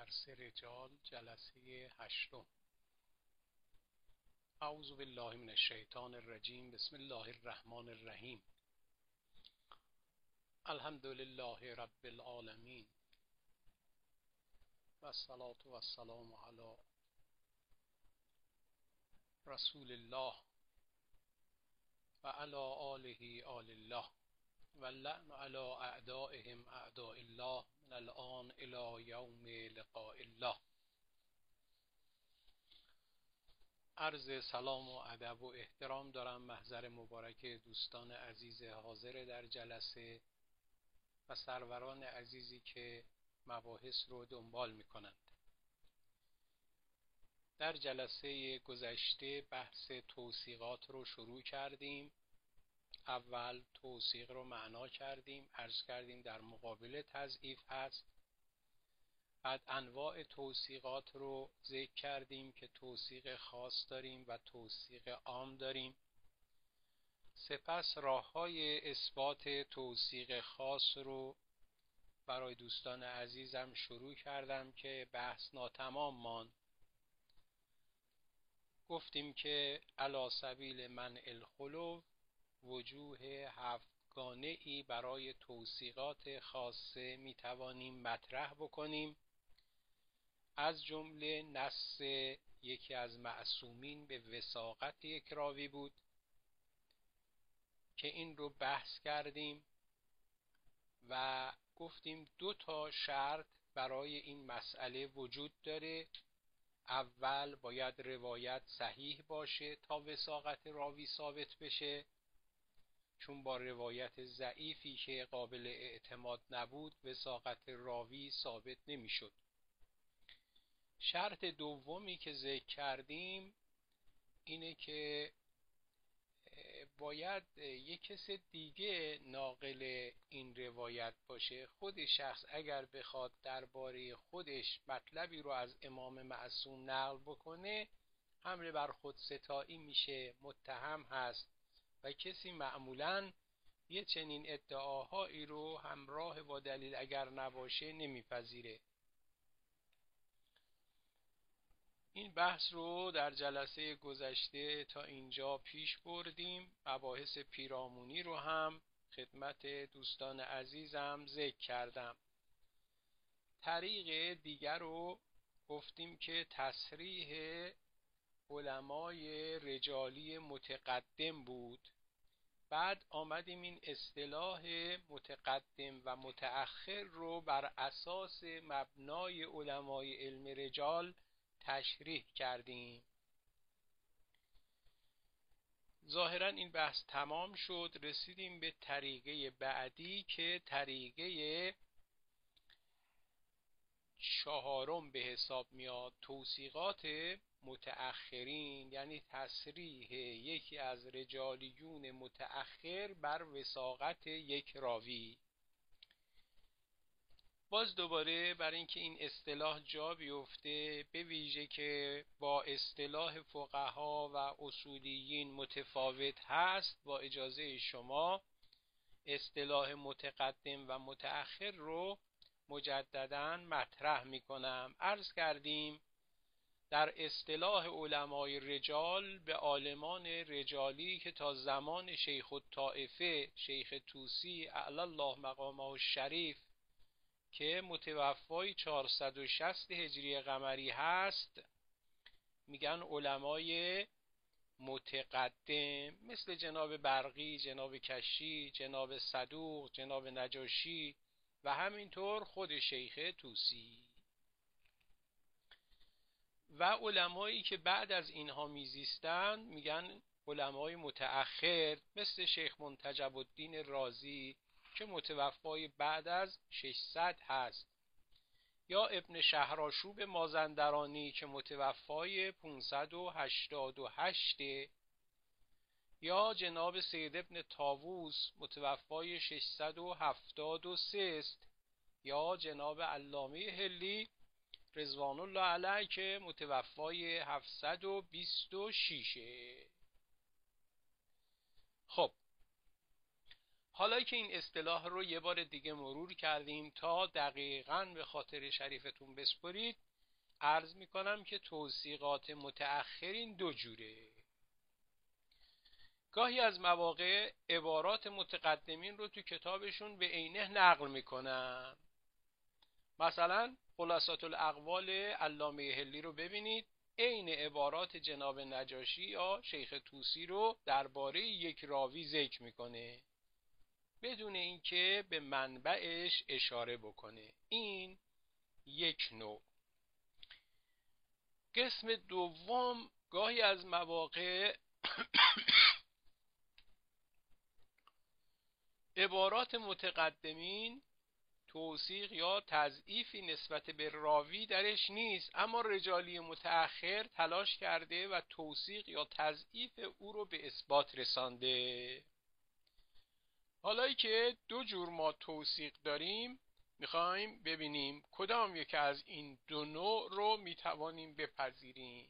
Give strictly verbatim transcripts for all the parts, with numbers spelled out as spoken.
درس رجال جلسه هشتم. اعوذ بالله من الشیطان الرجیم. بسم الله الرحمن الرحیم. الحمد لله رب العالمین و الصلاة و السلام علی رسول الله و علی آله آل الله و اللعن علی اعدائهم اعداء الله من الآن الی یوم لقاء الله. عرض سلام و ادب و احترام دارم محضر مبارک دوستان عزیز حاضر در جلسه و سروران عزیزی که مباحث رو دنبال میکنند. در جلسه گذشته بحث توثیقات رو شروع کردیم. اول توثیق رو معنا کردیم، عرض کردیم در مقابل تضعیف هست. بعد انواع توثیقات رو ذکر کردیم که توثیق خاص داریم و توثیق عام داریم. سپس راه‌های اثبات توثیق خاص رو برای دوستان عزیزم شروع کردم که بحث ناتمام ماند. گفتیم که علی سبیل منع الخلو وجوه هفتگانه ای برای توثیقات خاصه میتوانیم مطرح بکنیم، از جمله نص یکی از معصومین به وثاقت یک راوی بود که این رو بحث کردیم و گفتیم دو تا شرط برای این مسئله وجود داره. اول باید روایت صحیح باشه تا وثاقت راوی ثابت بشه، چون با روایت ضعیفی که قابل اعتماد نبود وثاقت راوی ثابت نمیشد. شرط دومی که ذکر کردیم اینه که باید یک کس دیگه ناقل این روایت باشه. خود شخص اگر بخواد درباره خودش مطلبی رو از امام معصوم نقل بکنه حمله بر خود ستایی میشه، متهم هست و کسی معمولاً یه چنین ادعاهایی رو همراه با دلیل اگر نباشه نمیپذیره. این بحث رو در جلسه گذشته تا اینجا پیش بردیم. مباحث پیرامونی رو هم خدمت دوستان عزیزم ذکر کردم. طریق دیگر رو گفتیم که تصریح علمای رجالی متقدم بود. بعد آمدیم این اصطلاح متقدم و متأخر رو بر اساس مبنای علمای علم رجال تشریح کردیم. ظاهرا این بحث تمام شد. رسیدیم به طریقه بعدی که طریقه چهارم به حساب میاد، توثیقات متأخرین، یعنی تصریح یکی از رجالیون متأخر بر وثاقت یک راوی. باز دوباره برای اینکه این اصطلاح جا بیفته، به ویژه که با اصطلاح فقها و اصولیین متفاوت هست، با اجازه شما اصطلاح متقدم و متأخر رو مجدداً مطرح میکنم. عرض کردیم در اصطلاح علمای رجال به عالمان رجالی که تا زمان شیخ الطائفه شیخ طوسی اعلی الله مقامه الشریف که متوفای چهارصد و شصت هجری قمری هست میگن علمای متقدم، مثل جناب برقی، جناب کشی، جناب صدوق، جناب نجاشی و همینطور خود شیخ طوسی. و علمایی که بعد از اینها میزیستن میگن علمای متأخر، مثل شیخ منتجب الدین رازی که متوفای بعد از ششصد هست، یا ابن شهرآشوب مازندرانی که متوفای پانصد و هشتاد و هشت، یا جناب سید ابن طاووس متوفای ششصد و هفتاد و سه است، یا جناب علامه حلی رضوان الله علیه که متوفای هفتصد و بیست و شش. خب حالا که این اصطلاح رو یه بار دیگه مرور کردیم تا دقیقاً به خاطر شریفتون بسپرید، عرض میکنم که توثیقات متأخرین دو جوره. گاهی از مواقع عبارات متقدمین رو تو کتابشون به عینه نقل میکنن. مثلا خلاصات الاقوال علامه حلی رو ببینید، عین عبارات جناب نجاشی یا شیخ طوسی رو درباره یک راوی ذکر میکنه بدون اینکه به منبعش اشاره بکنه. این یک نوع. قسم دوم، گاهی از مواقع عبارات متقدمین توثیق یا تضعیفی نسبت به راوی درش نیست، اما رجالی متأخر تلاش کرده و توثیق یا تضعیف او رو به اثبات رسانده. حالا که دو جور ما توثیق داریم، میخوایم ببینیم کدام یک از این دو نوع رو میتوانیم بپذیریم.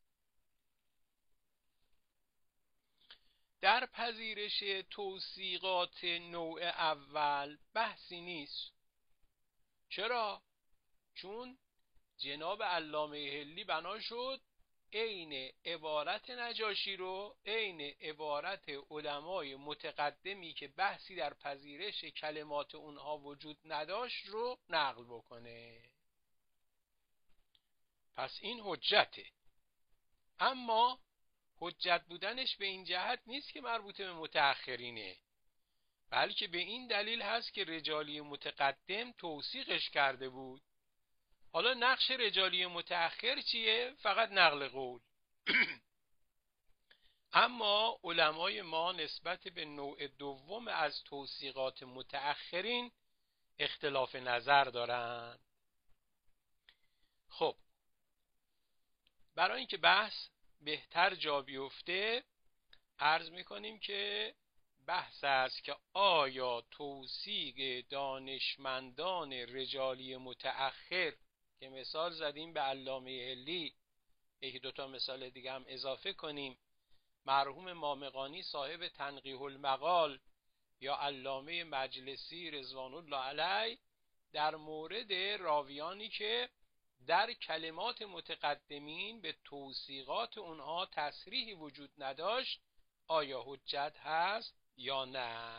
در پذیرش توثیقات نوع اول بحثی نیست. چرا؟ چون جناب علامه حلی بنا شد عین عبارت نجاشی رو، عین عبارت علمای متقدمی که بحثی در پذیرش کلمات اونها وجود نداشت رو نقل بکنه. پس این حجته. اما حجت بودنش به این جهت نیست که مربوط به متأخرینه، بلکه به این دلیل هست که رجالی متقدم توثیقش کرده بود. حالا نقش رجالی متأخر چیه؟ فقط نقل قول. اما علمای ما نسبت به نوع دوم از توثیقات متأخرین اختلاف نظر دارند. خب، برای اینکه بحث بهتر جا بیفته عرض میکنیم که بحث است که آیا توثیق دانشمندان رجالی متأخر که مثال زدیم به علامه حلی، یکی دوتا مثال دیگه هم اضافه کنیم، مرحوم مامقانی صاحب تنقیح المقال یا علامه مجلسی رضوان الله علیه، در مورد راویانی که در کلمات متقدمین به توثیقات اونها تصریحی وجود نداشت آیا حجت هست یا نه.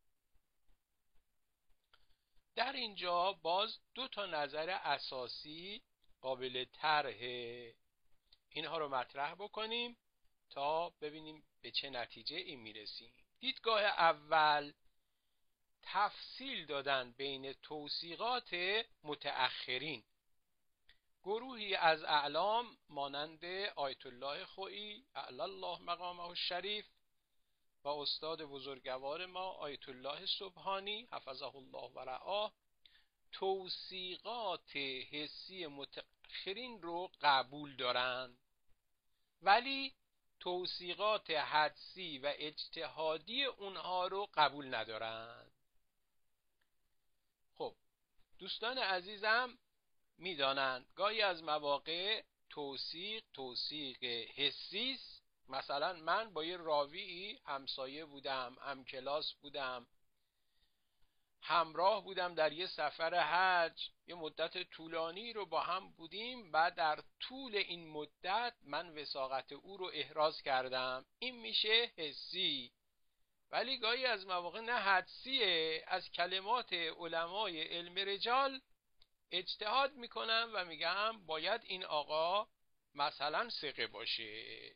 در اینجا باز دو تا نظر اساسی قابل طرحه، اینها رو مطرح بکنیم تا ببینیم به چه نتیجه این میرسیم. دیدگاه اول، تفصیل دادن بین توثیقات متأخرین. گروهی از اعلام مانند آیت الله خویی اعلی الله مقامه الشریف و استاد بزرگوار ما آیت الله سبحانی حفظه الله و رعاه، توثیقات حسی متأخرین رو قبول دارند، ولی توثیقات حدسی و اجتهادی اونها رو قبول ندارند. خب، دوستان عزیزم میدانند گاهی از مواقع توثیق توثیق حسی است. مثلا من با یه راوی همسایه بودم، همکلاس بودم، همراه بودم در یه سفر حج، یه مدت طولانی رو با هم بودیم و در طول این مدت من وثاقت او رو احراز کردم. این میشه حسی. ولی گاهی از مواقع نه حدسیه، از کلمات علمای علم رجال اجتهاد میکنم و میگم باید این آقا مثلا ثقه باشه.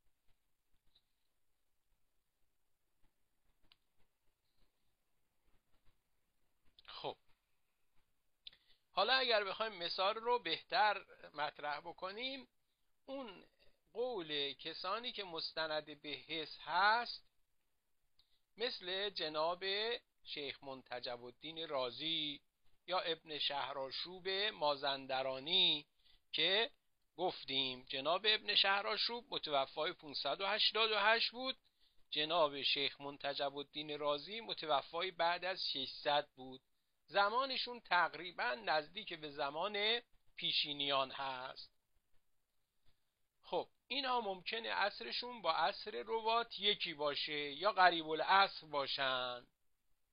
خب، حالا اگر بخوایم مثال رو بهتر مطرح بکنیم، اون قول کسانی که مستند به حس هست مثل جناب شیخ منتجب الدین رازی یا ابن شهرآشوب مازندرانی که گفتیم جناب ابن شهرآشوب متوفای پانصد و هشتاد و هشت بود، جناب شیخ منتجب الدین رازی متوفای بعد از ششصد بود. زمانشون تقریبا نزدیک به زمان پیشینیان هست. خب، اینا ممکنه عصرشون با عصر روات یکی باشه یا قریب العصر باشن.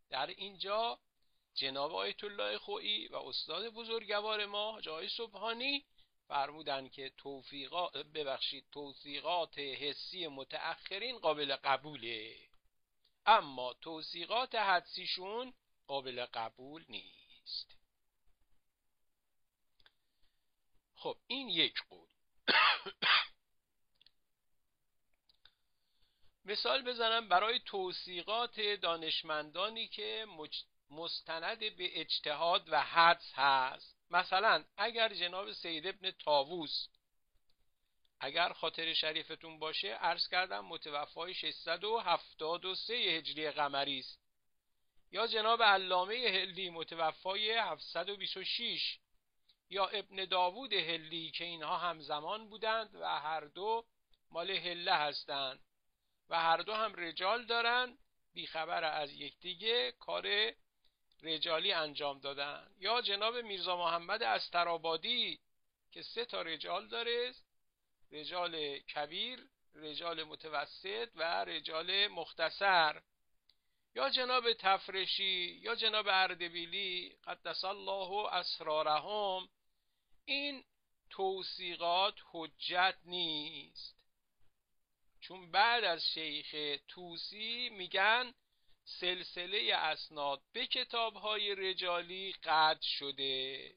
در اینجا جناب آیت الله خویی و استاد بزرگوار ما حاج آقای سبحانی فرمودن که توفیقات ببخشید توثیقات حسی متأخرین قابل قبوله، اما توثیقات حدسیشون قابل قبول نیست. خب این یک قول. مثال بزنم برای توثیقات دانشمندانی که مستند به اجتهاد و حدس هست. مثلا اگر جناب سید ابن طاووس اگر خاطر شریفتون باشه عرض کردم متوفای ششصد و هفتاد و سه هجری قمری است، یا جناب علامه هلی متوفای هفتصد و بیست و شش، یا ابن داوود هلی که اینها همزمان بودند و هر دو مال هله هستند و هر دو هم رجال دارن بیخبر از یکدیگه کار رجالی انجام دادن، یا جناب میرزا محمد استرآبادی که سه تا رجال داره، رجال کبیر، رجال متوسط و رجال مختصر، یا جناب تفرشی یا جناب اردبیلی قدس الله اسرارهم. این توثیقات حجت نیست، چون بعد از شیخ طوسی میگن سلسله اسناد به کتاب‌های رجالی قطع شده.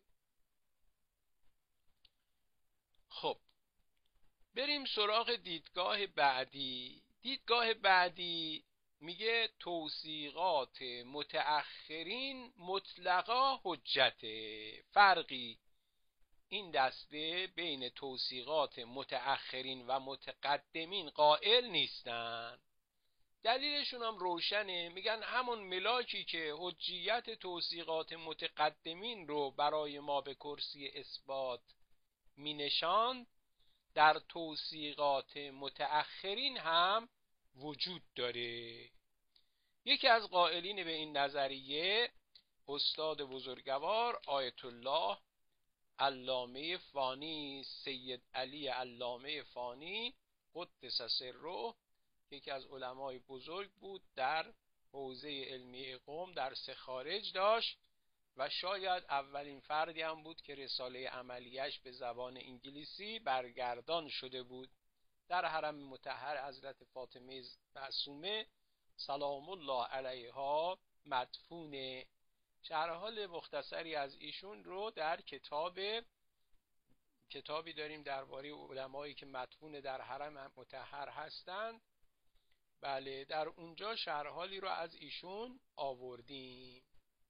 خب بریم سراغ دیدگاه بعدی. دیدگاه بعدی میگه توثیقات متأخرین مطلقا حجته. فرقی این دسته بین توثیقات متأخرین و متقدمین قائل نیستن. دلیلشون هم روشنه، میگن همون ملاکی که حجیت توثیقات متقدمین رو برای ما به کرسی اثبات مینشاند در توثیقات متأخرین هم وجود داره. یکی از قائلین به این نظریه استاد بزرگوار آیت الله علامه فانی، سید علی علامه فانی قدس سره، یکی از علمای بزرگ بود در حوزه علمی قم، درس خارج داشت و شاید اولین فردی هم بود که رساله عملیش به زبان انگلیسی برگردان شده بود. در حرم مطهر حضرت فاطمه معصومه سلام الله علیها مدفونه. شرح حال مختصری از ایشون رو در کتاب کتابی داریم درباره علمایی که مدفون در حرم مطهر هستند. بله در اونجا شرح حالی رو از ایشون آوردیم.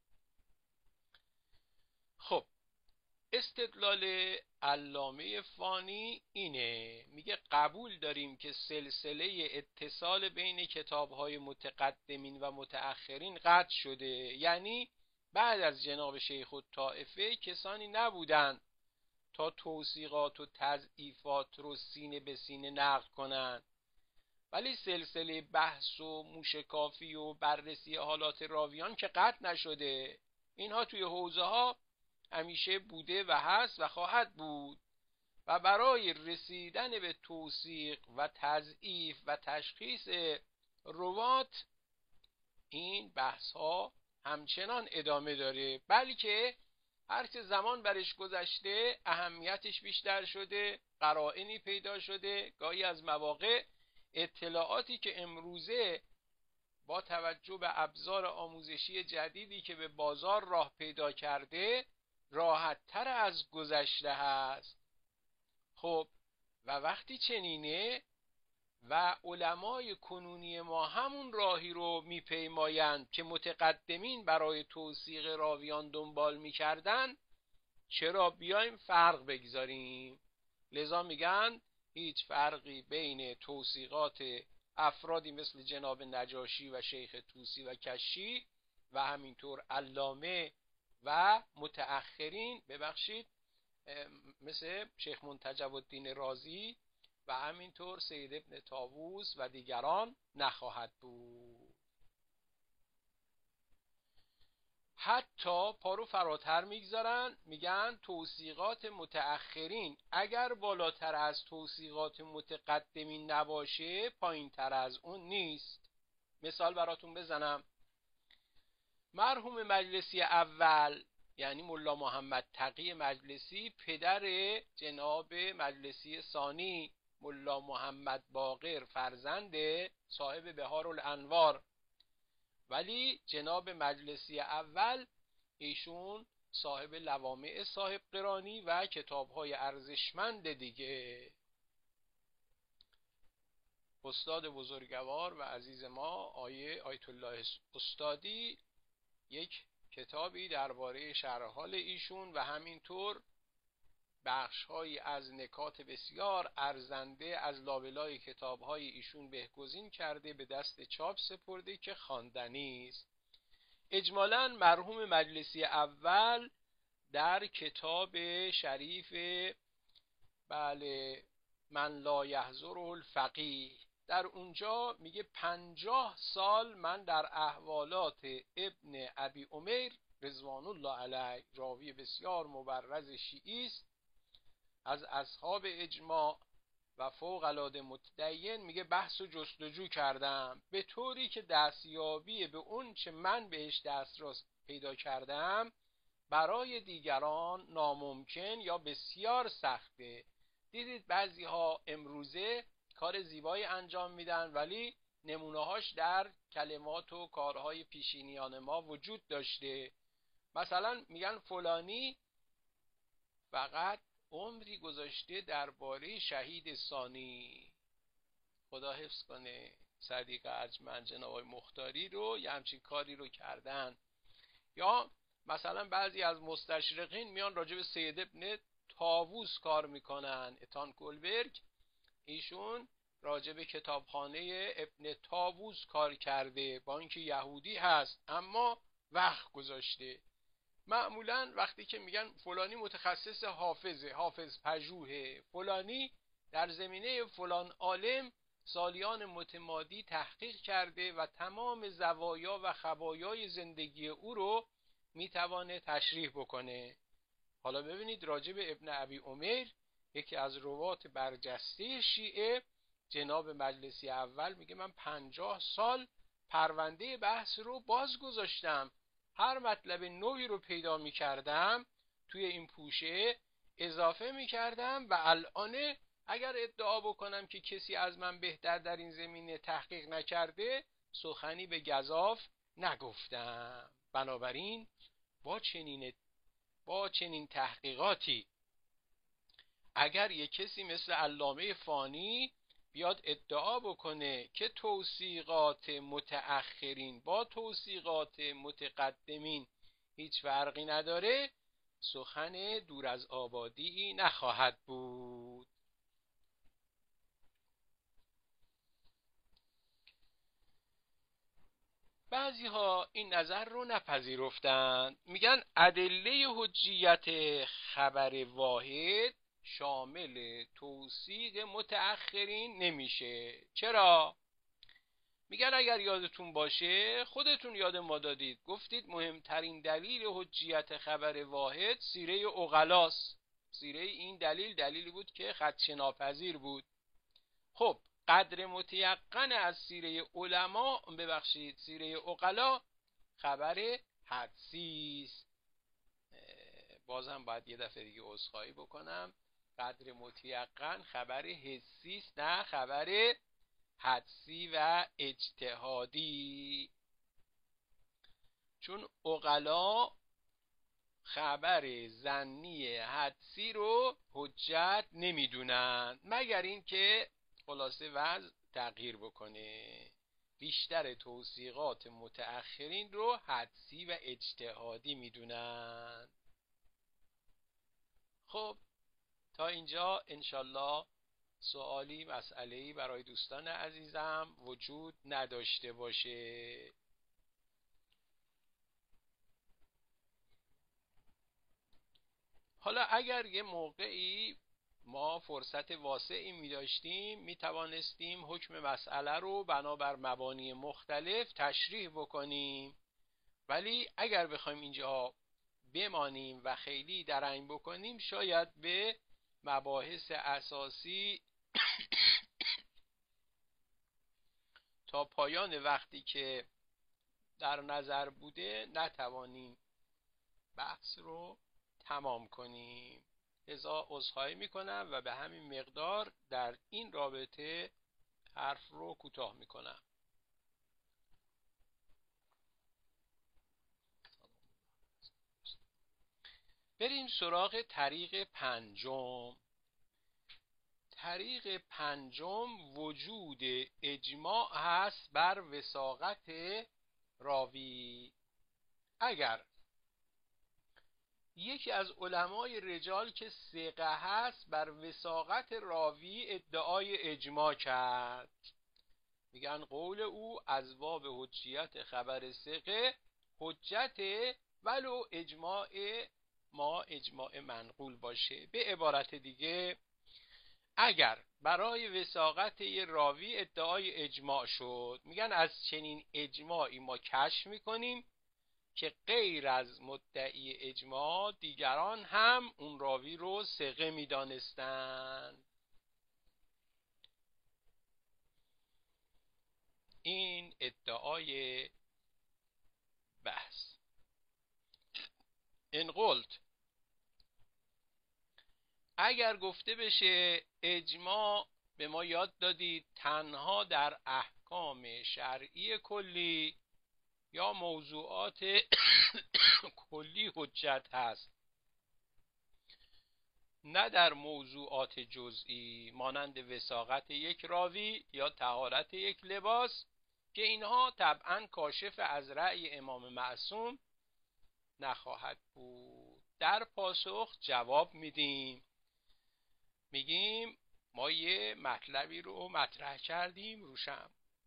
خب استدلال علامه فانی اینه، میگه قبول داریم که سلسله اتصال بین کتاب‌های متقدمین و متأخرین قطع شده، یعنی بعد از جناب شیخ الطائفه کسانی نبودند تا توثیقات و تضعیفات رو سینه به سینه نقل کنند، ولی سلسله بحث و موشکافی و بررسی حالات راویان که قطع نشده. اینها توی حوزه ها همیشه بوده و هست و خواهد بود و برای رسیدن به توثیق و تضعیف و تشخیص روات این بحث ها همچنان ادامه داره، بلکه هرچه زمان برش گذشته اهمیتش بیشتر شده، قرائنی پیدا شده، گاهی از مواقع اطلاعاتی که امروزه با توجه به ابزار آموزشی جدیدی که به بازار راه پیدا کرده راحت تر از گذشته هست. خب و وقتی چنینه و علمای کنونی ما همون راهی رو میپیمایند که متقدمین برای توثیق راویان دنبال میکردن، چرا بیایم فرق بگذاریم؟ لذا میگن هیچ فرقی بین توثیقات افرادی مثل جناب نجاشی و شیخ طوسی و کشی و همینطور علامه و متأخرین ببخشید مثل شیخ منتجب الدین رازی و همینطور سید ابن طاووس و دیگران نخواهد بود. حتی پارو فراتر میگذارن، میگن توثیقات متأخرین اگر بالاتر از توثیقات متقدمین نباشه پایین تر از اون نیست. مثال براتون بزنم، مرحوم مجلسی اول یعنی ملا محمد تقی مجلسی پدر جناب مجلسی ثانی ملا محمد باقر فرزند صاحب بهارالانوار، ولی جناب مجلسی اول ایشون صاحب لوامع صاحب قرانی و کتاب‌های ارزشمند دیگه. استاد بزرگوار و عزیز ما آیه آیت الله استادی یک کتابی درباره شرح حال ایشون و همینطور بخش‌هایی از نکات بسیار ارزنده از لابلای کتاب‌های ایشون بهگزین کرده به دست چاپ سپرده که خواندنی است. اجمالاً مرحوم مجلسی اول در کتاب شریف بله من لا یحضره الفقیه در اونجا میگه پنجاه سال من در احوالات ابن ابی عمیر رضوان الله علیه، راوی بسیار مبرز شیعی است از اصحاب اجماع و فوق العاده متدین، میگه بحث و جستجو کردم به طوری که دستیابی به اون چه من بهش دسترس پیدا کردم برای دیگران ناممکن یا بسیار سخته. دیدید بعضی ها امروزه کار زیبایی انجام میدن ولی نمونه‌هاش در کلمات و کارهای پیشینیان ما وجود داشته. مثلا میگن فلانی فقط عمری گذاشته درباره شهید ثانی، خدا حفظ کنه، صدیق ارجمند جناب مختاری رو یه همچین کاری رو کردن. یا مثلا بعضی از مستشرقین میان راجع به سید ابن طاووس کار میکنن. اتان کولبرگ ایشون راجع به کتابخانه ابن طاووس کار کرده، با اینکه یهودی هست اما وقت گذاشته. معمولا وقتی که میگن فلانی متخصص حافظه، حافظ پژوهه، فلانی در زمینه فلان عالم سالیان متمادی تحقیق کرده و تمام زوایا و خبایای زندگی او رو میتوانه تشریح بکنه. حالا ببینید راجع به ابن ابی عمیر یکی از روات برجسته شیعه جناب مجلسی اول میگه من پنجاه سال پرونده بحث رو باز گذاشتم، هر مطلب نوعی رو پیدا میکردم توی این پوشه اضافه میکردم و الان اگر ادعا بکنم که کسی از من بهتر در این زمینه تحقیق نکرده سخنی به گزاف نگفتم. بنابراین با چنین با چنین تحقیقاتی اگر یک کسی مثل علامه فانی بیاد ادعا بکنه که توثیقات متأخرین با توثیقات متقدمین هیچ فرقی نداره، سخن دور از آبادی نخواهد بود. بعضی ها این نظر رو نپذیرفتند، میگن ادله حجیت خبر واحد شامل توثیق متأخرین نمیشه. چرا؟ میگن اگر یادتون باشه خودتون یاد ما دادید، گفتید مهمترین دلیل حجیت خبر واحد سیره عقلاست. سیره این دلیل دلیلی بود که خدشه ناپذیر بود. خب قدر متیقن از سیره علما ببخشید سیره عقلا خبر حدسی است. بازم باید یه دفعه دیگه عذرخواهی بکنم، قدر متیقن خبر حسی است نه خبر حدسی و اجتهادی، چون عقلا خبر ظنی حدسی رو حجت نمیدونن مگر اینکه خلاصه وضع تغییر بکنه. بیشتر توثیقات متأخرین رو حدسی و اجتهادی میدونن. خب تا اینجا انشالله سوالی مسئله‌ای برای دوستان عزیزم وجود نداشته باشه. حالا اگر یه موقعی ما فرصت واسعی می داشتیم می توانستیم حکم مسئله رو بنابر مبانی مختلف تشریح بکنیم، ولی اگر بخوایم اینجا بمانیم و خیلی درنگ بکنیم شاید به مباحث اساسی تا پایان وقتی که در نظر بوده نتوانیم بحث رو تمام کنیم. لذا عذرخواهی میکنم و به همین مقدار در این رابطه حرف رو کوتاه میکنم. بریم سراغ طریق پنجم. طریق پنجم وجود اجماع هست بر وثاقت راوی. اگر یکی از علمای رجال که ثقه هست بر وثاقت راوی ادعای اجماع کرد، میگن قول او از باب حجیت خبر ثقه حجت ولو اجماع ما اجماع منقول باشه. به عبارت دیگه اگر برای وثاقت یه راوی ادعای اجماع شد، میگن از چنین اجماعی ما کشف میکنیم که غیر از مدعی اجماع دیگران هم اون راوی رو ثقه میدانستند. این ادعای بحث. ان قلت، اگر گفته بشه اجماع، به ما یاد دادید تنها در احکام شرعی کلی یا موضوعات کلی حجت هست، نه در موضوعات جزئی مانند وثاقت یک راوی یا طهارت یک لباس که اینها طبعا کاشف از رأی امام معصوم نخواهد بود. در پاسخ جواب میدیم، میگیم ما یه مطلبی رو مطرح کردیم روشم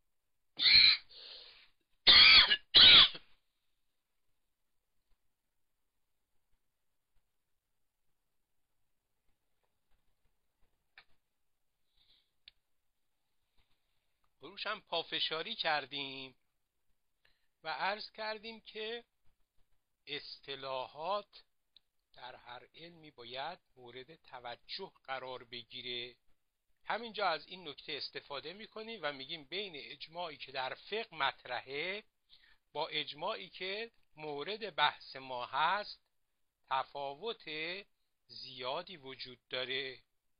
روشم پافشاری کردیم و عرض کردیم که اصطلاحات در هر علمی باید مورد توجه قرار بگیره. همینجا از این نکته استفاده میکنیم و میگیم بین اجماعی که در فقه مطرحه با اجماعی که مورد بحث ما هست تفاوت زیادی وجود داره.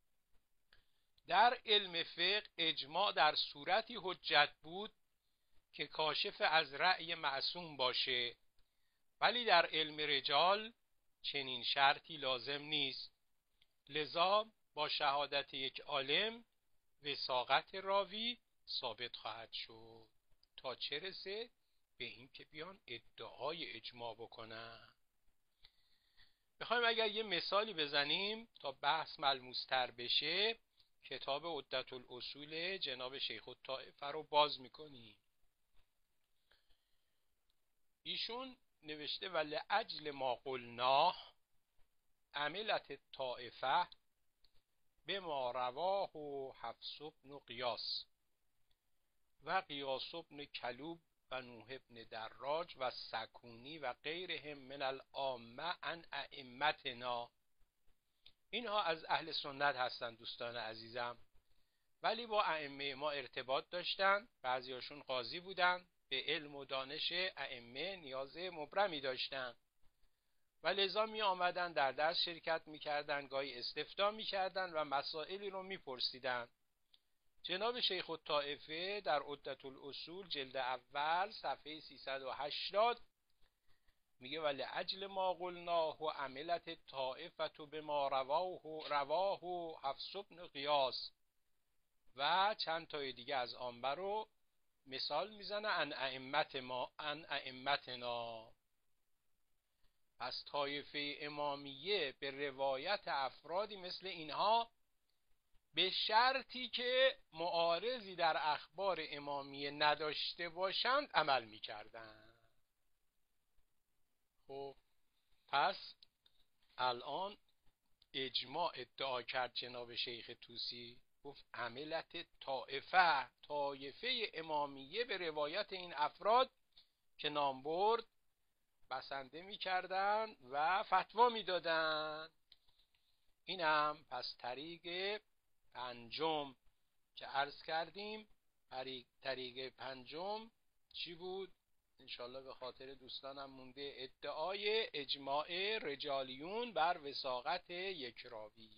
در علم فقه اجماع در صورتی حجت بود که کاشف از رأی معصوم باشه، ولی در علم رجال چنین شرطی لازم نیست. لذا با شهادت یک عالم وثاقت راوی ثابت خواهد شد تا چه رسه به این که بیان ادعای اجماع بکنن. بخوایم اگر یه مثالی بزنیم تا بحث ملموس‌تر بشه، کتاب عدة الاصول جناب شیخ الطائفه رو باز میکنیم. ایشون نوشته ولعجل ما قلناه عملت الطائفه بما رواه حفص بن قیاس و قیاس بن کلوب و نوح بن دراج و سکونی و غیرهم من العامه عن ائمتنا. اینها از اهل سنت هستند دوستان عزیزم، ولی با ائمه ما ارتباط داشتن، بعضیاشون قاضی بودن، به علم و دانش ائمه نیاز مبرمی داشتن و لذا می آمدن در درس شرکت می کردن، گاهی استفتاء می کردن و مسائلی رو می پرسیدن. جناب شیخ الطائفه در عدة الاصول جلد اول صفحه سیصد و هشتاد میگه ولعجل ما قلناه و عملت الطائفه بما رواه رواه حفص بن قیاس و چند تای دیگه از آنبر رو مثال میزنه ان ائمت ما ان ائمتنا. پس طایفه امامیه به روایت افرادی مثل اینها به شرطی که معارضی در اخبار امامیه نداشته باشند عمل میکردن. خب پس الان اجماع ادعا کرد جناب شیخ طوسی، گفت عملت طائفه طایفه امامیه به روایت این افراد که نام برد بسنده میکردن و فتوا میدادن. اینم پس طریق پنجم که عرض کردیم. طریق, طریق پنجم چی بود؟ انشالله به خاطر دوستانم مونده، ادعای اجماع رجالیون بر وثاقت یک راوی.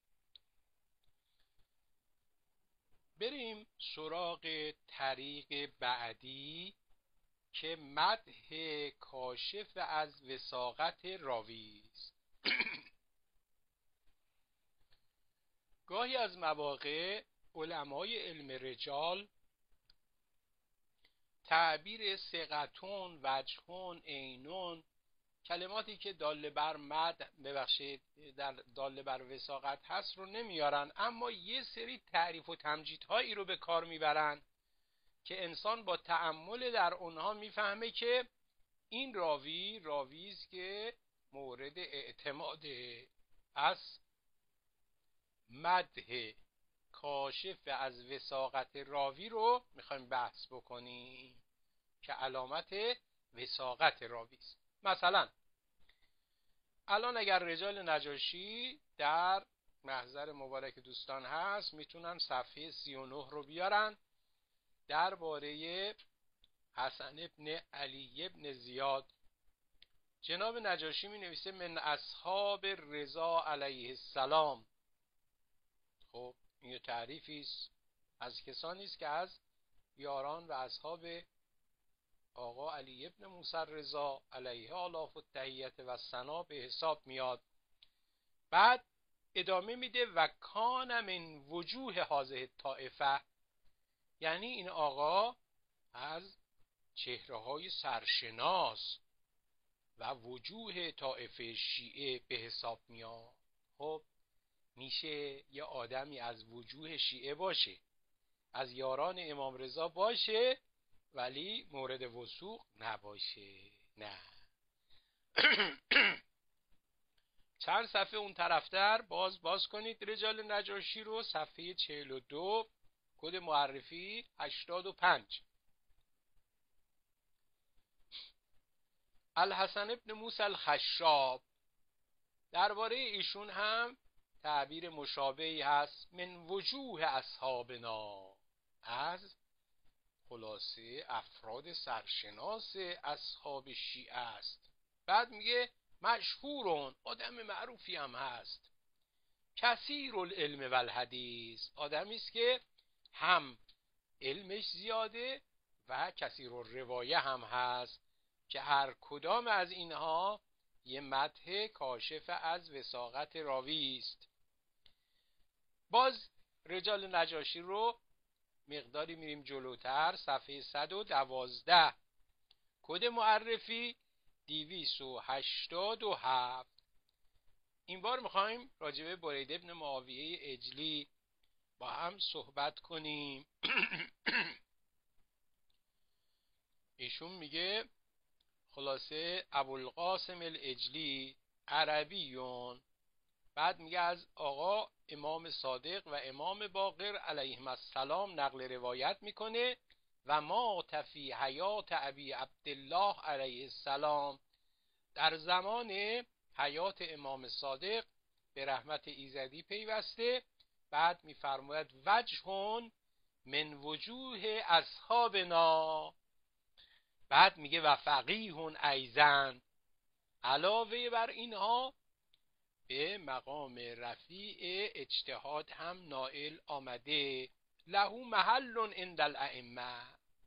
بریم سراغ طریق بعدی که مدح کاشف از وثاقت راوی است. گاهی از مواقع علمای علم رجال تعبیر ثقتون، وجهون، عینون، کلماتی که داله بر مدح، ببخشید در داله بر وثاقت هست رو نمیارن، اما یه سری تعریف و تمجیدهایی رو به کار میبرن که انسان با تأمل در اونها میفهمه که این راوی راوی است که مورد اعتماده. از مدح کاشف از وثاقت راوی رو میخوایم بحث بکنیم که علامت وثاقت راوی است. مثلا الان اگر رجال نجاشی در محضر مبارک دوستان هست، میتونن صفحه سی و نه رو بیارن. درباره حسن ابن علی ابن زیاد جناب نجاشی می نویسه من اصحاب رضا علیه السلام. خب این یه تعریفی است از کسانی است که از یاران و اصحاب آقا علی ابن موسی رضا علیه آلاف و تحییت و ثنا به حساب میاد. بعد ادامه میده و کان من وجوه هذه طائفه، یعنی این آقا از چهره های سرشناس و وجوه طائفه شیعه به حساب میاد. خب میشه یه آدمی از وجوه شیعه باشه، از یاران امام رضا باشه، ولی مورد وثوق نباشه. نه. چند صفحه اون طرفتر باز باز کنید رجال نجاشی رو، صفحه چهل و دو، کد معرفی هشتاد و پنج. الحسن ابن موسی الخشاب، درباره ایشون هم تعبیر مشابهی هست. من وجوه اصحابنا، از خلاصه افراد سرشناس اصحاب شیعه است. بعد میگه مشهورون، آدم معروفی هم هست. کثیر العلم و الحدیث، آدمی است که هم علمش زیاده و کثیر الروایه هم هست، که هر کدام از اینها یه مدح کاشف از وثاقت راوی است. باز رجال نجاشی رو مقداری میریم جلوتر، صفحه صد و دوازده، کد معرفی دویست و هشتاد و هفت. این بار میخوایم راجبه برید ابن معاویه اجلی با هم صحبت کنیم. ایشون میگه خلاصه ابوالقاسم الاجلی عربیون. بعد میگه از آقا امام صادق و امام باقر علیهم السلام نقل روایت میکنه و ما تفی حیات ابی عبدالله علیه السلام، در زمان حیات امام صادق به رحمت ایزدی پیوسته. بعد میفرماید وجهون من وجوه اصحابنا. بعد میگه و فقیهون ایزن، علاوه بر اینها به مقام رفیع اجتهاد هم نائل آمده. له محل عند الائمه.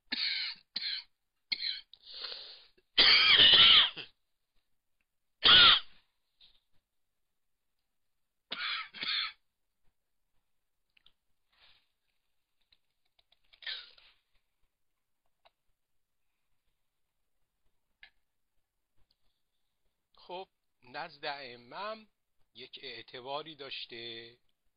خب نزد ائمه یک اعتباری داشته.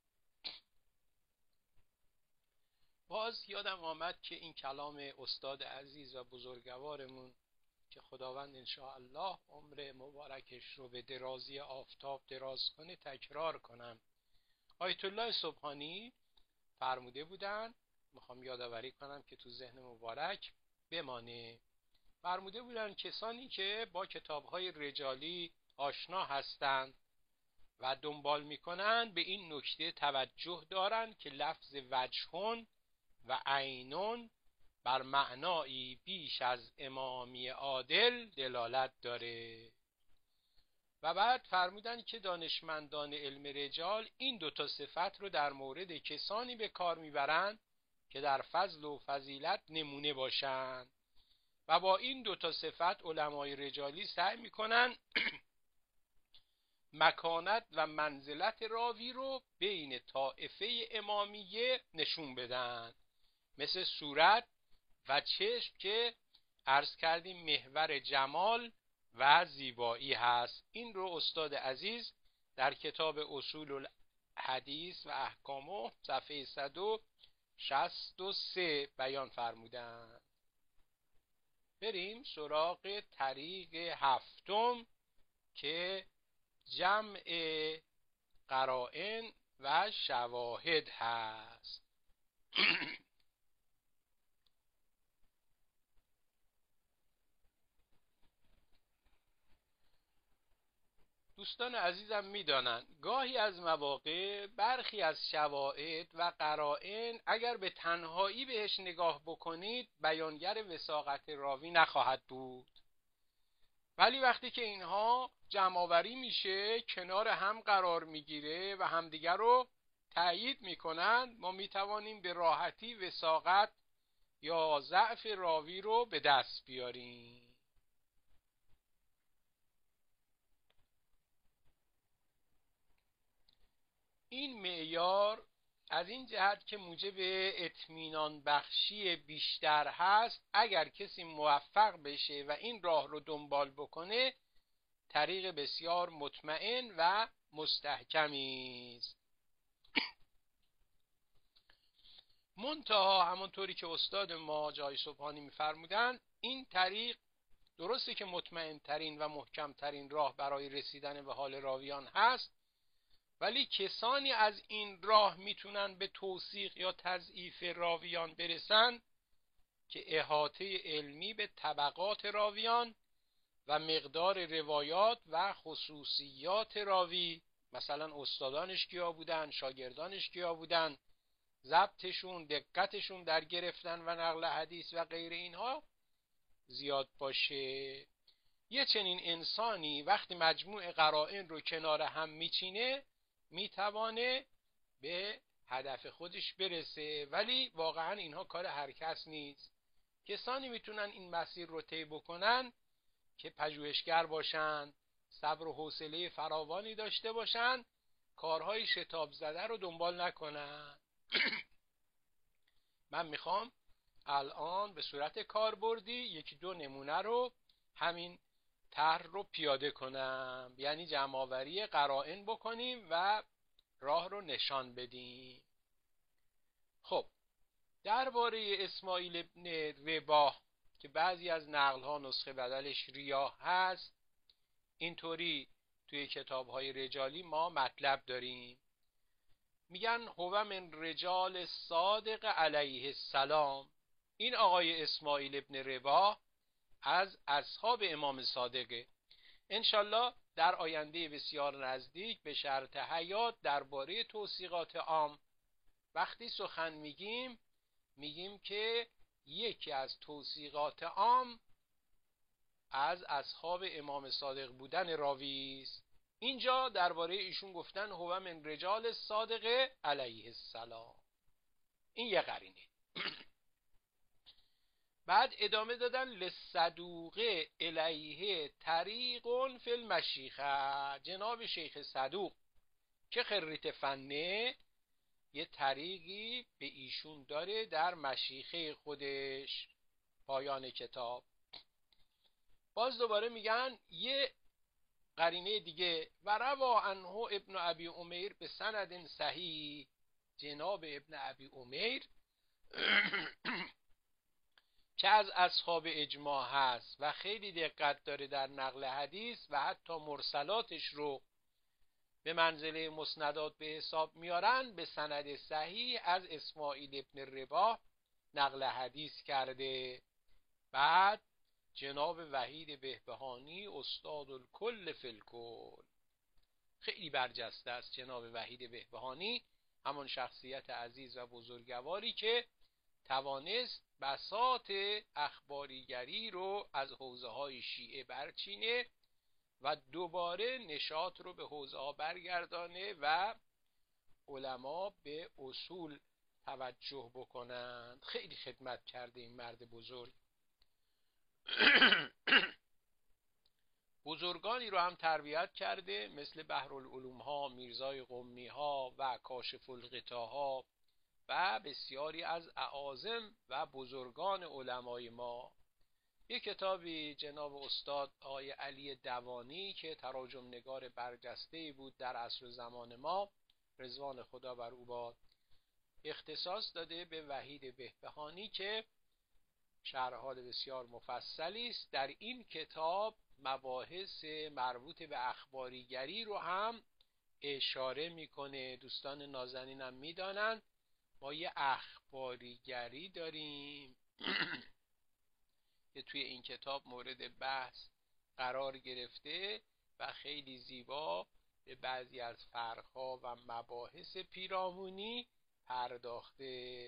باز یادم آمد که این کلام استاد عزیز و بزرگوارمون که خداوند انشاءالله عمر مبارکش رو به درازی آفتاب دراز کنه تکرار کنم. آیت الله سبحانی فرموده بودن، میخوام یادآوری کنم که تو ذهن مبارک بمانه. فرموده بودن کسانی که با کتاب‌های رجالی آشنا هستند و دنبال میکنن به این نکته توجه دارن که لفظ وجهون و عینون بر معنایی بیش از امامی عادل دلالت داره. و بعد فرمودن که دانشمندان علم رجال این دوتا صفت رو در مورد کسانی به کار میبرند که در فضل و فضیلت نمونه باشند و با این دوتا صفت علمای رجالی سعی میکنن مکانت و منزلت راوی رو بین طائفه امامیه نشون بدن، مثل صورت و چشم که عرض کردیم محور جمال و زیبایی هست. این رو استاد عزیز در کتاب اصول الحدیث و احکامه صفحه صد و شصت و سه بیان فرمودند. بریم سراغ طریق هفتم که جمع قرائن و شواهد هست. دوستان عزیزم میدانند گاهی از مواقع برخی از شواهد و قرائن اگر به تنهایی بهش نگاه بکنید بیانگر وثاقت راوی نخواهد بود، ولی وقتی که اینها جمع‌آوری میشه کنار هم قرار میگیره و همدیگر رو تأیید میکنن، ما میتوانیم به راحتی وثاقت یا ضعف راوی رو به دست بیاریم. این معیار از این جهت که موجب اطمینان بخشی بیشتر هست، اگر کسی موفق بشه و این راه رو دنبال بکنه طریق بسیار مطمئن و مستحکمی است. منتها همونطوری که استاد ما جای سبحانی می‌فرمودن این طریق درسته که مطمئن ترین و محکم ترین راه برای رسیدن به حال راویان هست، ولی کسانی از این راه میتونن به توثیق یا تضعیف راویان برسن که احاطه علمی به طبقات راویان و مقدار روایات و خصوصیات راوی، مثلا استادانش کیا بودن، شاگردانش کیا بودن، ضبطشون، دقتشون در گرفتن و نقل حدیث و غیر اینها زیاد باشه. یه چنین انسانی وقتی مجموع قرائن رو کنار هم میچینه میتوانه به هدف خودش برسه، ولی واقعا اینها کار هر کس نیست. کسانی میتونن این مسیر رو طی بکنن که پژوهشگر باشن، صبر و حوصله فراوانی داشته باشن، کارهای شتاب زده رو دنبال نکنن. من میخوام الان به صورت کاربردی یکی دو نمونه رو همین طرح رو پیاده کنم، یعنی جمع‌آوری قرائن بکنیم و راه رو نشان بدیم. خب درباره اسماعیل ابن رباح که بعضی از نقل‌ها نسخه بدلش ریاح هست، اینطوری توی کتاب‌های رجالی ما مطلب داریم، میگن هو من رجال صادق علیه السلام. این آقای اسماعیل ابن رباح از اصحاب امام صادقه. انشالله در آینده بسیار نزدیک به شرط حیات درباره توثیقات عام وقتی سخن میگیم میگیم که یکی از توثیقات عام از اصحاب امام صادق بودن راوی است. اینجا درباره ایشون گفتن هو من رجال صادق علیه السلام. این یه قرینه. بعد ادامه دادن لصدوق الیه طریق فی المشیخه. جناب شیخ صدوق که خریت فنه یه طریقی به ایشون داره در مشیخه خودش، پایان کتاب. باز دوباره میگن یه قرینه دیگه و روا عنه ابن ابی امیر به سند صحیح. جناب ابن ابی امیر که از اصحاب اجماع هست و خیلی دقت داره در نقل حدیث و حتی مرسلاتش رو به منزله مسندات به حساب میارن، به سند صحیح از اسماعیل ابن رباح نقل حدیث کرده. بعد جناب وحید بهبهانی استاد الکل فی الکل، خیلی برجسته است جناب وحید بهبهانی، همان شخصیت عزیز و بزرگواری که توانست بساط اخباریگری رو از حوزه های شیعه برچینه و دوباره نشاط رو به حوزه ها برگردانه و علما به اصول توجه بکنند. خیلی خدمت کرده این مرد بزرگ. بزرگانی رو هم تربیت کرده مثل بحرالعلوم ها، میرزای قمی ها و کاشف الغطا ها و بسیاری از اعاظم و بزرگان علمای ما. یک کتابی جناب استاد آقای علی دوانی که تراجم نگار برجسته‌ای بود در عصر زمان ما، رضوان خدا بر او باد، اختصاص داده به وحید بهبهانی که شرح بسیار مفصلی است. در این کتاب مباحث مربوط به اخباریگری رو هم اشاره میکنه. دوستان نازنینم میدانند ما یه اخباریگری داریم که توی این کتاب مورد بحث قرار گرفته و خیلی زیبا به بعضی از فرق‌ها و مباحث پیرامونی پرداخته.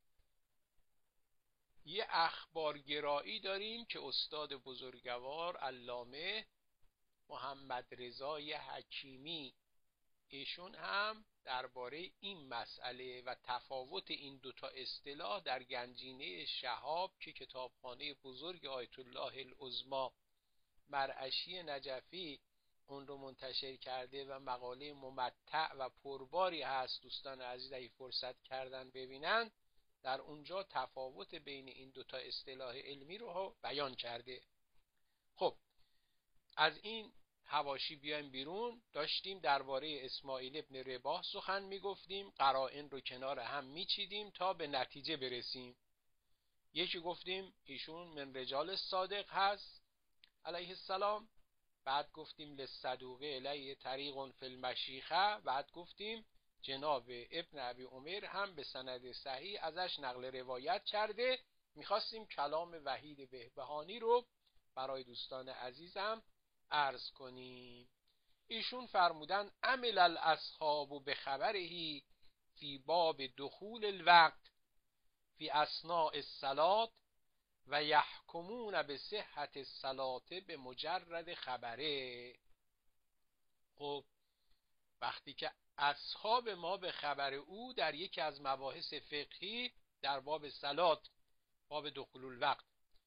یه اخبارگرایی داریم که استاد بزرگوار علامه محمد رضای حکیمی، ایشون هم درباره این مسئله و تفاوت این دوتا اصطلاح در گنجینه شهاب که کتابخانه بزرگ آیت الله العظمی مرعشی نجفی اون رو منتشر کرده و مقاله ممتع و پرباری هست. دوستان عزیز اگه فرصت کردن ببینن، در اونجا تفاوت بین این دوتا اصطلاح علمی رو بیان کرده. خب از این حواشی بیایم بیرون. داشتیم درباره اسماعیل ابن رباح سخن میگفتیم، قرائن رو کنار هم میچیدیم تا به نتیجه برسیم. یکی گفتیم ایشون من رجال صادق هست علیه السلام، بعد گفتیم للصدوق علیه طریق فی المشیخه، بعد گفتیم جناب ابن ابی عمر هم به سند صحیح ازش نقل روایت کرده. میخواستیم کلام وحید بهبهانی رو برای دوستان عزیزم عرض کنیم. ایشون فرمودن عمل الاصحاب به خبرهی فی باب دخول الوقت فی اثناء الصلاة و یحکمون به صحت الصلاة به مجرد خبره. خب وقتی که اصحاب ما به خبر او در یکی از مباحث فقهی در باب صلات، باب دخول الوقت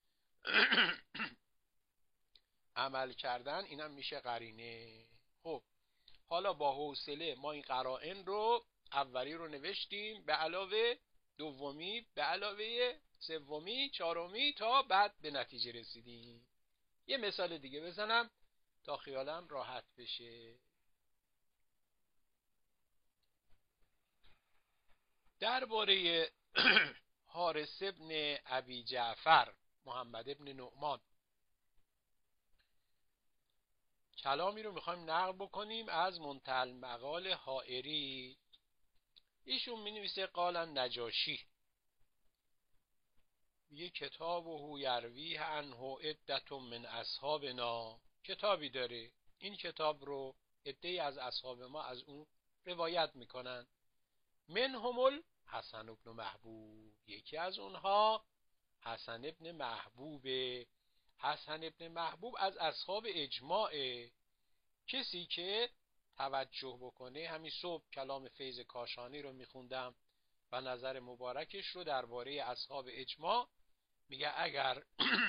عمل کردن، اینم میشه قرینه. خب حالا با حوصله ما این قرائن رو اولی رو نوشتیم به علاوه دومی به علاوه سومی چهارمی تا بعد به نتیجه رسیدیم. یه مثال دیگه بزنم تا خیالم راحت بشه. درباره حارث ابن ابی جعفر محمد ابن نعمان کلامی رو میخوایم نقل بکنیم از منتهی المقال حائری. ایشون می نویسه قال نجاشی یه کتاب و هو یروی عنه عدت من اصحابنا، کتابی داره، این کتاب رو عده‌ای از اصحاب ما از اون روایت میکنن. منهم الحسن ابن محبوب، یکی از اونها حسن ابن محبوب. حسن ابن محبوب از اصحاب اجماعه. کسی که توجه بکنه، همین صبح کلام فیض کاشانی رو میخوندم و نظر مبارکش رو درباره اصحاب اجماع میگه اگر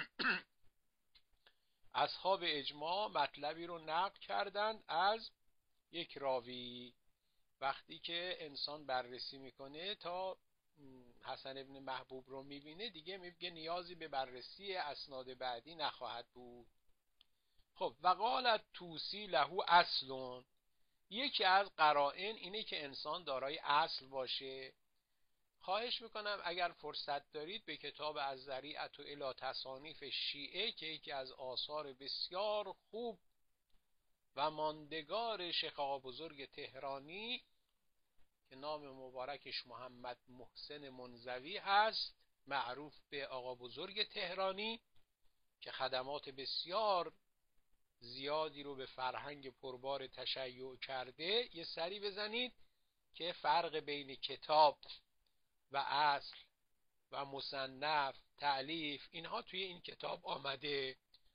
اصحاب اجماع مطلبی رو نقل کردند از یک راوی، وقتی که انسان بررسی میکنه تا حسن ابن محبوب رو میبینه دیگه میگه نیازی به بررسی اسناد بعدی نخواهد بود. خب وقالت توسی لهو اصلون، یکی از قرائن اینه که انسان دارای اصل باشه. خواهش میکنم اگر فرصت دارید به کتاب از ذریعت و الی تصانیف شیعه که یکی از آثار بسیار خوب و ماندگار شیخ آقا بزرگ تهرانی که نام مبارکش محمد محسن منزوی هست، معروف به آقا بزرگ تهرانی، که خدمات بسیار زیادی رو به فرهنگ پربار تشیع کرده، یه سری بزنید که فرق بین کتاب و اصل و مصنف، تألیف، اینها توی این کتاب آمده.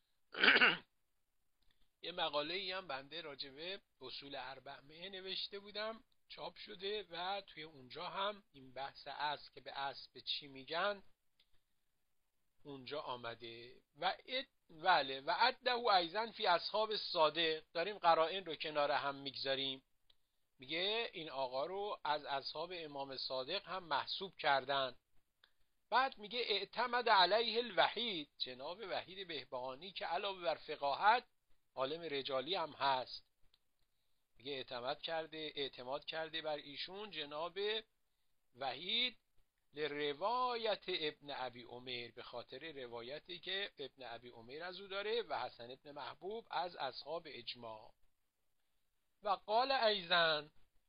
یه مقاله ای هم بنده راجبه اصول اربعمایه نوشته بودم، چاپ شده و توی اونجا هم این بحث اصل که به اصل به چی میگن اونجا آمده. و ات وله و عده ایضا فی اصحاب صادق، داریم قرائن رو کنار هم میگذاریم، میگه این آقا رو از اصحاب امام صادق هم محسوب کردن. بعد میگه اعتمد علیه الوحید، جناب وحید بهبهانی که علاوه بر فقاهت عالم رجالی هم هست، میگه اعتماد کرده اعتماد کرده بر ایشون جناب وحید لروایت ابن ابی عمر، به خاطر روایتی که ابن ابی عمر از او داره و حسن ابن محبوب از اصحاب اجماع. و قال ایضا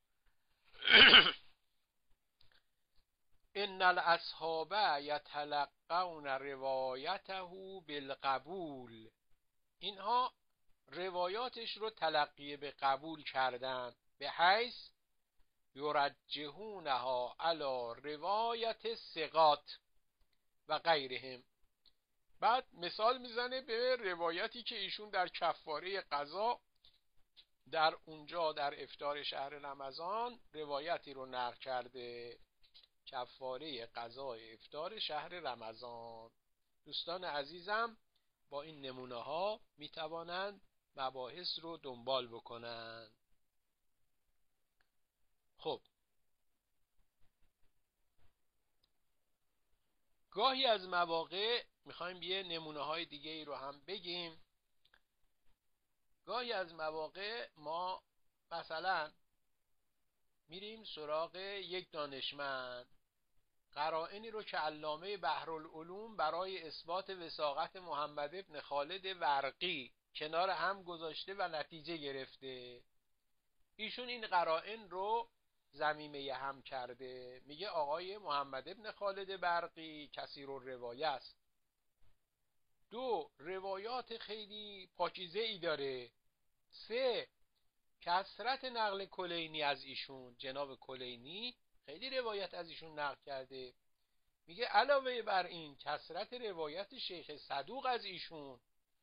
ان الاصحاب یتلقون روایته بالقبول، اینها روایاتش رو تلقی به قبول کردن، به حیث یرجحونها علی روایت ثقات و غیرهم. بعد مثال میزنه به روایتی که ایشون در کفاره قضا در اونجا در افطار شهر رمضان روایتی رو نقل کرده، کفاره قضای افطار شهر رمضان. دوستان عزیزم با این نمونه ها می توانند مباحث رو دنبال بکنند. خب گاهی از مواقع میخوایم یه نمونه های دیگه ای رو هم بگیم. گاهی از مواقع ما مثلا میریم سراغ یک دانشمند، قرائنی رو که علامه بحرالعلوم برای اثبات وثاقت محمد ابن خالد ورقی کنار هم گذاشته و نتیجه گرفته. ایشون این قرائن رو ضمیمه هم کرده، میگه آقای محمد ابن خالد برقی کثیر الروایه است، دو روایات خیلی پاکیزه ای داره، سه کثرت نقل کلینی از ایشون، جناب کلینی خیلی روایت از ایشون نقل کرده، میگه علاوه بر این کثرت روایت شیخ صدوق از ایشون.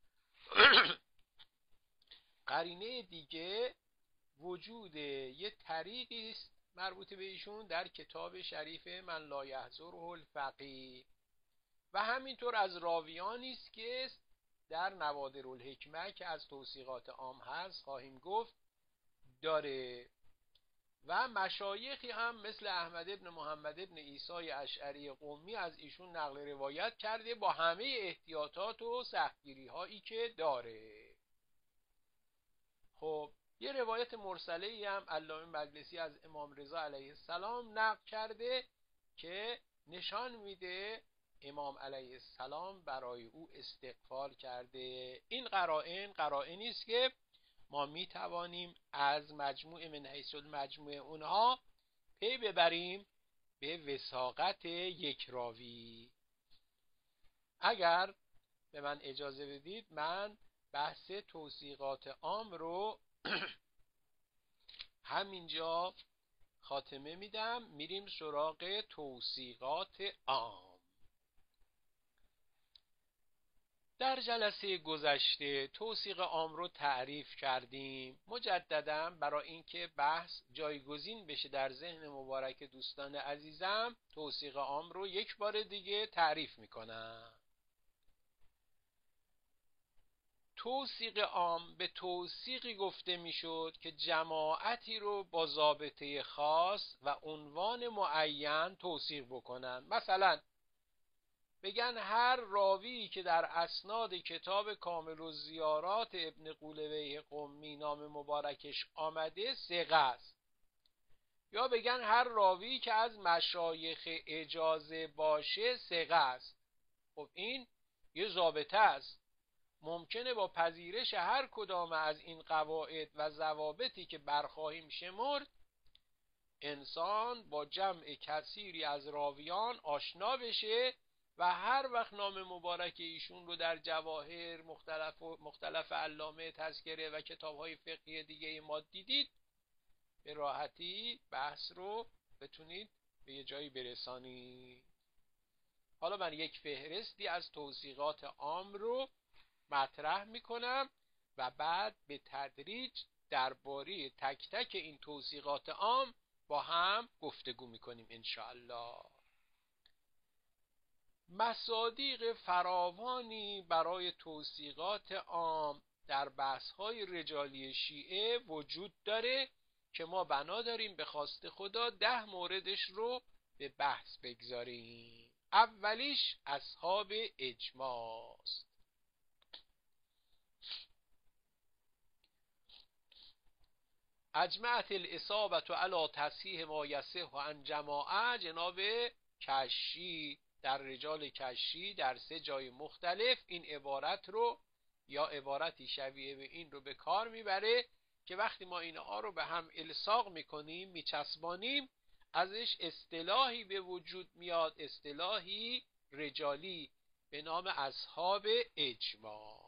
قرینه دیگه وجود یه طریقی است مربوط به ایشون در کتاب شریف من لا یحضره الفقیه و همینطور از راویانی است که در نوادر الحکمه که از توثیقات عام هست خواهیم گفت داره. و مشایخی هم مثل احمد ابن محمد ابن عیسی اشعری قمی از ایشون نقل روایت کرده با همه احتیاطات و سختگیری هایی که داره. خب یه روایت مرسله ای هم علامه مجلسی از امام رضا علیه السلام نقل کرده که نشان میده امام علیه السلام برای او استغفار کرده. این قرائن قرائنی است که ما می توانیم از مجموع من حیث المجموع اونها پی ببریم به وثاقت یک راوی. اگر به من اجازه بدید من بحث توثیقات عام رو همینجا خاتمه میدم، میریم سراغ توثیقات عام. در جلسه گذشته توثیق عام رو تعریف کردیم. مجددا برای اینکه بحث جایگزین بشه در ذهن مبارک دوستان عزیزم توثیق عام رو یک بار دیگه تعریف میکنم. توثیق عام به توثیقی گفته میشد که جماعتی رو با ضابطه خاص و عنوان معین توثیق بکنن. مثلا بگن هر راوی که در اسناد کتاب کامل الزیارات ابن قولویه قمی نام مبارکش آمده ثقه است، یا بگن هر راوی که از مشایخ اجازه باشه ثقه است. خب این یه ضابطه است. ممکنه با پذیرش هر کدام از این قواعد و ضوابطی که برخواهیم شمرد انسان با جمع کثیری از راویان آشنا بشه و هر وقت نام مبارک ایشون رو در جواهر مختلف و مختلف علامه تذکره و کتاب‌های فقهی دیگه ما دیدید به راحتی بحث رو بتونید به یه جایی برسانید. حالا من یک فهرستی از توثیقات عام رو مطرح میکنم و بعد به تدریج درباره تک تک این توثیقات عام با هم گفتگو میکنیم انشاءالله. مصادیق فراوانی برای توثیقات عام در بحث‌های رجالی شیعه وجود داره که ما بنا داریم به خواست خدا ده موردش رو به بحث بگذاریم. اولیش اصحاب اجماع است. اجمعت الاصابة علی تصحیح ما یصح عن جماعه، جناب کشی در رجال کشی در سه جای مختلف این عبارت رو یا عبارتی شبیه به این رو به کار میبره که وقتی ما اینها رو به هم الصاق میکنیم میچسبانیم ازش اصطلاحی به وجود میاد، اصطلاحی رجالی به نام اصحاب اجماع.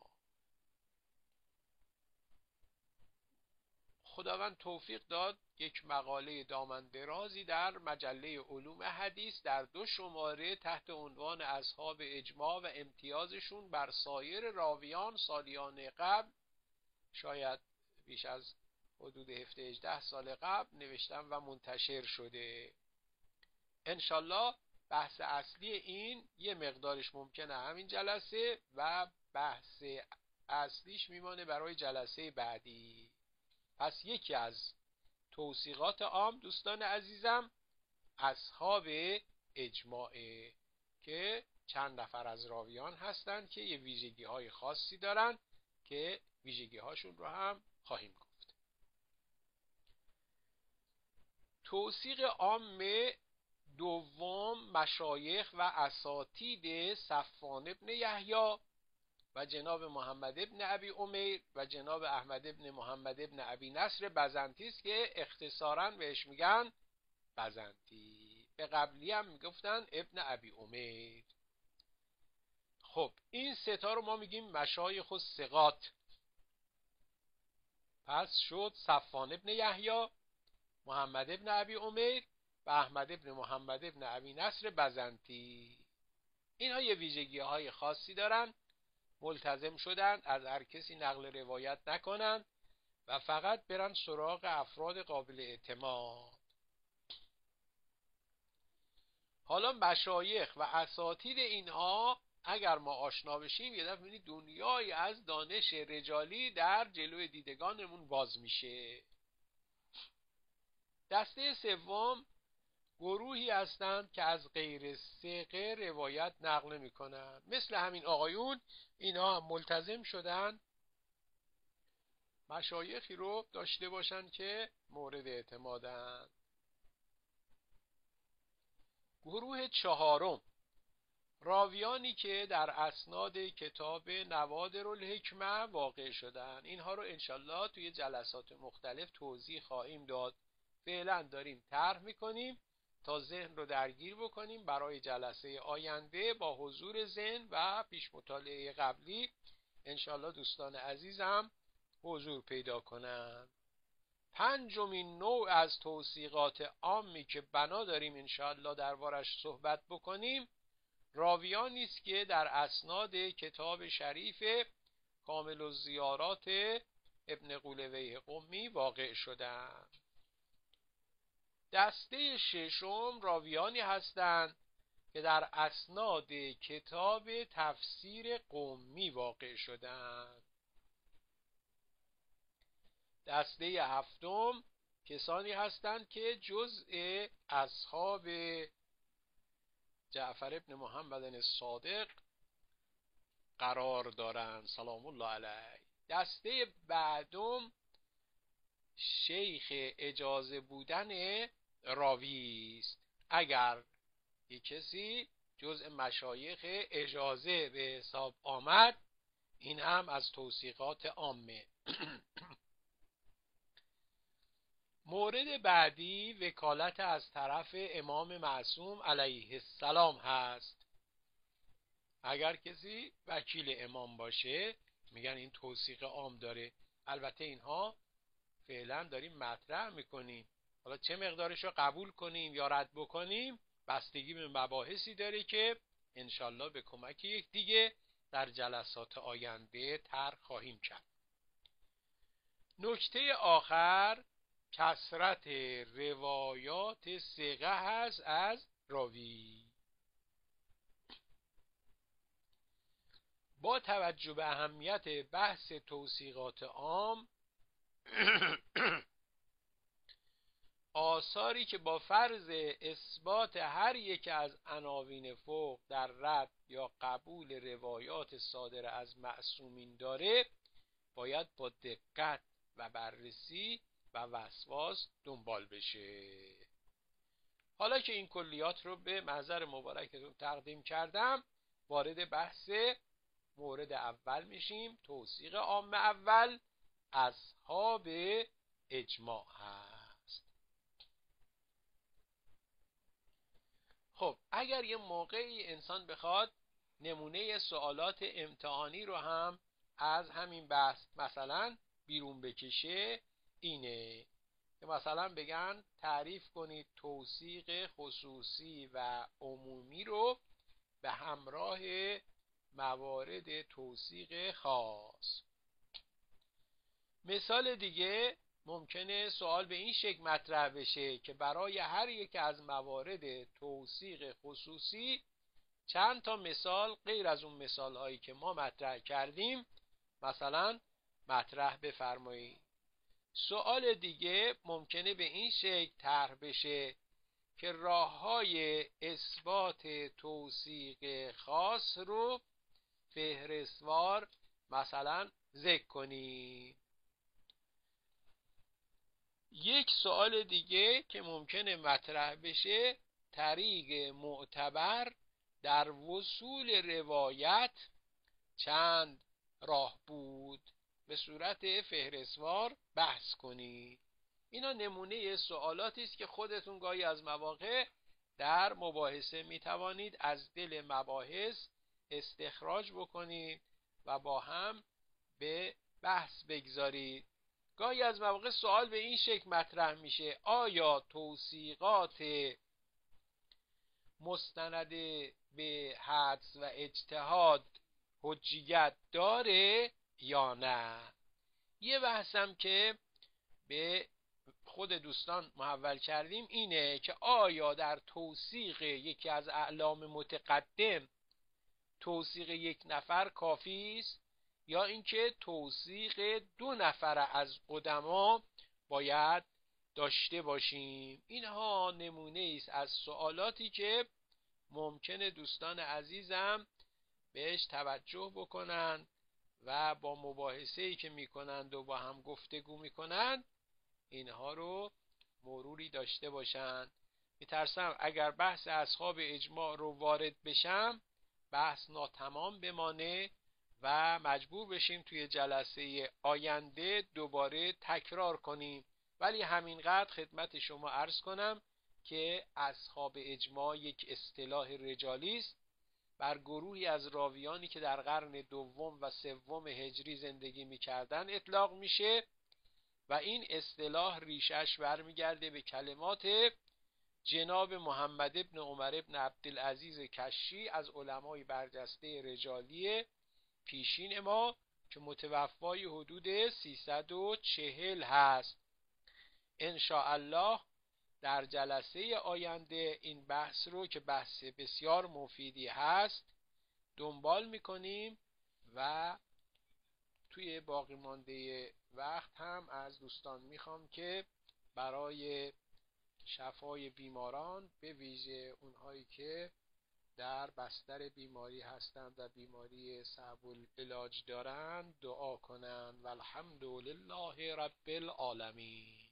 خداوند توفیق داد یک مقاله دامن درازی در مجله علوم حدیث در دو شماره تحت عنوان اصحاب اجماع و امتیازشون بر سایر راویان سالیان قبل، شاید بیش از حدود هفده هجده سال قبل نوشتم و منتشر شده. انشالله بحث اصلی این یه مقدارش ممکنه همین جلسه و بحث اصلیش میمانه برای جلسه بعدی. پس یکی از توثیقات عام دوستان عزیزم اصحاب اجماعه که چند نفر از راویان هستند که یه ویژگی های خاصی دارن که ویژگی هاشون رو هم خواهیم گفت. توثیق عام دوم مشایخ و اساتید صفوان ابن یحیی و جناب محمد ابن ابی امیر و جناب احمد ابن محمد ابن ابی نصر بزنطی است که اختصاراً بهش میگن بزنطی، به قبلی هم میگفتن ابن ابی امیر. خب این سه تا رو ما میگیم مشایخ و ثقات. پس شد صفوان ابن یحیی، محمد ابن ابی امیر و احمد ابن محمد ابن ابی نصر بزنطی. اینها یه ویژگی های خاصی دارن، ملتزم شدن از هر کسی نقل روایت نکنن و فقط برن سراغ افراد قابل اعتماد. حالا مشایخ و اساتید اینها اگر ما آشنا بشیم یه دفعه می‌بینید دنیایی از دانش رجالی در جلوی دیدگانمون باز میشه. دسته سوم گروهی هستند که از غیر ثقه روایت نقل میکنن، مثل همین آقایون اینها هم ملتزم شدن مشایخی رو داشته باشن که مورد اعتمادن. گروه چهارم راویانی که در اسناد کتاب نوادر الحکمه واقع شدن. اینها رو انشالله توی جلسات مختلف توضیح خواهیم داد. فعلا داریم طرح میکنیم تا ذهن رو درگیر بکنیم برای جلسه آینده با حضور ذهن و پیش مطالعه قبلی انشالله دوستان عزیزم حضور پیدا کنند. پنجمین نوع از توثیقات عامی که بنا داریم انشالله دربارش صحبت بکنیم راویانی است که در اسناد کتاب شریف کامل الزیارات ابن قولویه قمی واقع شدند. دسته ششم راویانی هستند که در اسناد کتاب تفسیر قمی واقع شدند. دسته هفتم کسانی هستند که جزء اصحاب جعفر ابن محمد الصادق قرار دارند سلام الله علیه. دسته بعدم شیخ اجازه بودن راوی است. اگر یک کسی جزء مشایخ اجازه به حساب آمد این هم از توثیقات عامه. مورد بعدی وکالت از طرف امام معصوم علیه السلام هست. اگر کسی وکیل امام باشه میگن این توثیق عام داره. البته اینها فعلا داریم مطرح میکنیم، حالا چه مقدارش رو قبول کنیم یا رد بکنیم بستگی به مباحثی داره که انشالله به کمک یک دیگه در جلسات آینده طرح خواهیم کرد. نکته آخر کثرت روایات ثقه هست از راوی. با توجه به اهمیت بحث توثیقات عام، آثاری که با فرض اثبات هر یک از عناوین فوق در رد یا قبول روایات صادره از معصومین داره، باید با دقت و بررسی و وسواس دنبال بشه. حالا که این کلیات رو به محضر مبارکتون تقدیم کردم، وارد بحث مورد اول میشیم. توثیق عام اول اصحاب اجماع هست. خب اگر یه موقعی انسان بخواد نمونه سوالات امتحانی رو هم از همین بحث مثلا بیرون بکشه، اینه که مثلا بگن تعریف کنید توثیق خصوصی و عمومی رو به همراه موارد توثیق خاص. مثال دیگه ممکنه سوال به این شکل مطرح بشه که برای هر یک از موارد توثیق خصوصی چند تا مثال غیر از اون مثال هایی که ما مطرح کردیم مثلا مطرح بفرمایید. سوال دیگه ممکنه به این شکل طرح بشه که راه‌های اثبات توثیق خاص رو فهرستوار مثلا ذکر کنید. یک سوال دیگه که ممکنه مطرح بشه، طریق معتبر در وصول روایت چند راه بود، به صورت فهرستوار بحث کنید. اینا نمونه سوالاتی است که خودتون گاهی از مواقع در مباحثه میتوانید از دل مباحث استخراج بکنید و با هم به بحث بگذارید. گاهی از مواقع سوال به این شکل مطرح میشه: آیا توثیقات مستند به حدس و اجتهاد حجیت داره یا نه؟ یه بحثم که به خود دوستان محول کردیم اینه که آیا در توثیق یکی از اعلام متقدم توثیق یک نفر کافی است یا اینکه توثیق دو نفر از قدما باید داشته باشیم. اینها نمونه است از سوالاتی که ممکنه دوستان عزیزم بهش توجه بکنن و با مباحثه‌ای که میکنند و با هم گفتگو میکنند اینها رو مروری داشته باشند. میترسم اگر بحث اصحاب اجماع رو وارد بشم بحث ناتمام بمانه و مجبور بشیم توی جلسه آینده دوباره تکرار کنیم. ولی همینقدر خدمت شما عرض کنم که اصحاب اجماع یک اصطلاح رجالی است بر گروهی از راویانی که در قرن دوم و سوم هجری زندگی می‌کردند اطلاق میشه و این اصطلاح ریشش برمیگرده به کلمات جناب محمد ابن عمر ابن عبدالعزیز کشی از علمای برجسته رجالی پیشین ما که متوفای حدود سیصد و چهل هست. انشاءالله در جلسه آینده این بحث رو که بحث بسیار مفیدی هست دنبال میکنیم و توی باقی مانده وقت هم از دوستان میخوام که برای شفای بیماران به ویژه اونهایی که در بستر بیماری هستند و بیماری صعب العلاج دارند دعا کنند. والحمد لله رب العالمین.